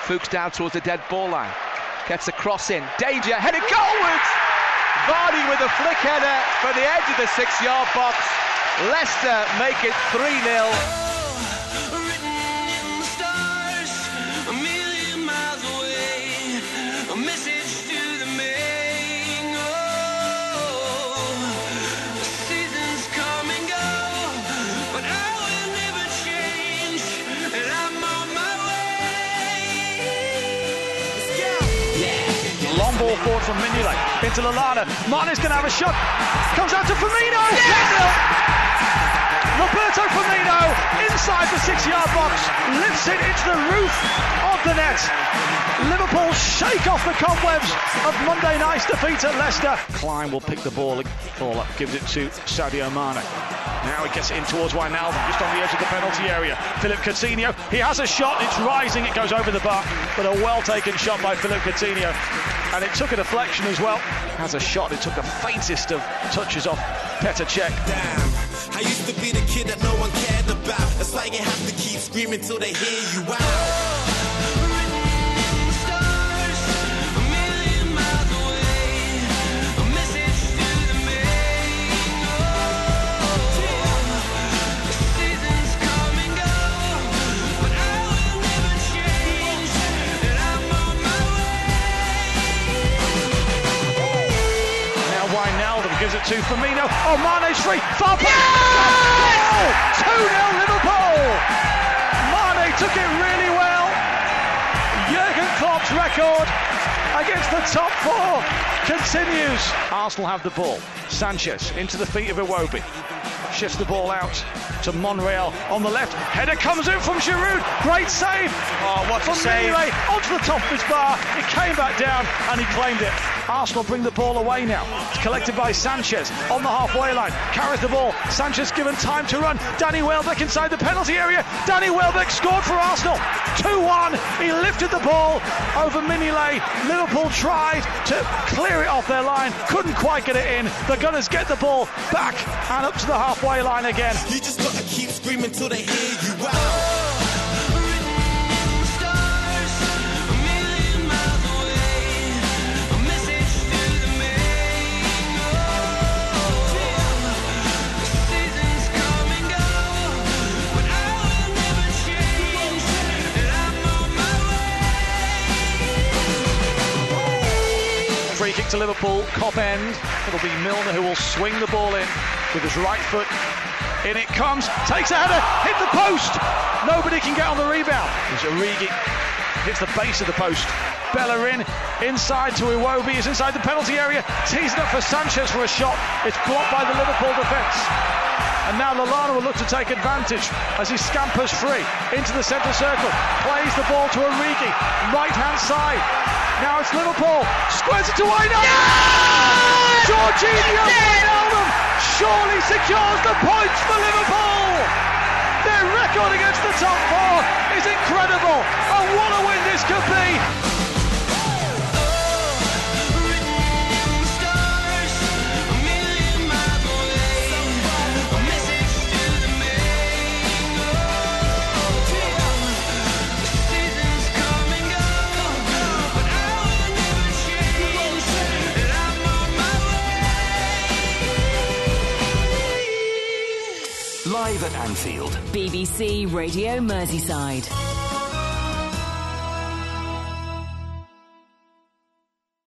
Fuchs down towards the dead ball line. Gets a cross in. Danger. Headed goalwards. Vardy with a flick header for the edge of the 6-yard box. Leicester make it 3-0. Long ball forward from Mignolet into Lallana. Mane's going to have a shot. Comes out to Firmino. Yes! Roberto Firmino inside the 6-yard box, lifts it into the roof of the net. Liverpool shake off the cobwebs of Monday night's defeat at Leicester. Klein will pick the ball up, gives it to Sadio Mane. Now he gets it in towards Wijnaldum, just on the edge of the penalty area. Philip Coutinho, he has a shot, it's rising, it goes over the bar, but a well-taken shot by Philip Coutinho. And it took a deflection as well. Has a shot, it took the faintest of touches off Petr Cech. Damn, I used to be the kid that no one cared about. It's like you have to keep screaming till they hear you out. Gives it to Firmino. Oh, Mane's free. Far post. Yes! 2-0 Liverpool. Mane took it really well. Jurgen Klopp's record against the top four continues. Arsenal have the ball. Sanchez into the feet of Iwobi. Shifts the ball out to Monreal on the left. Header comes in from Giroud. Great save. Oh, what a save. Onto the top of his bar. It came back down and he claimed it. Arsenal bring the ball away now. It's collected by Sanchez on the halfway line. Carries the ball. Sanchez given time to run. Danny Welbeck inside the penalty area. Danny Welbeck scored for Arsenal. 2-1. He lifted the ball over Mignolet. Liverpool tried to clear it off their line. Couldn't quite get it in. The Gunners get the ball back and up to the halfway line again. You just gotta keep screaming till they hear you out. Free kick to Liverpool, Kop end. It'll be Milner who will swing the ball in with his right foot. In it comes, takes a header, hit the post. Nobody can get on the rebound. There's Origi, hits the base of the post. Bellerin inside to Iwobi, is inside the penalty area, teasing up for Sanchez for a shot. It's blocked by the Liverpool defence. And now Lallana will look to take advantage as he scampers free into the centre circle. Plays the ball to Origi, right-hand side. Now it's Liverpool, squares it to Wijnaldum! Yes! Jorginho Wijnaldum surely secures the points for Liverpool! Their record against the top four is incredible, and what a win this could be! Live at Anfield. BBC Radio Merseyside.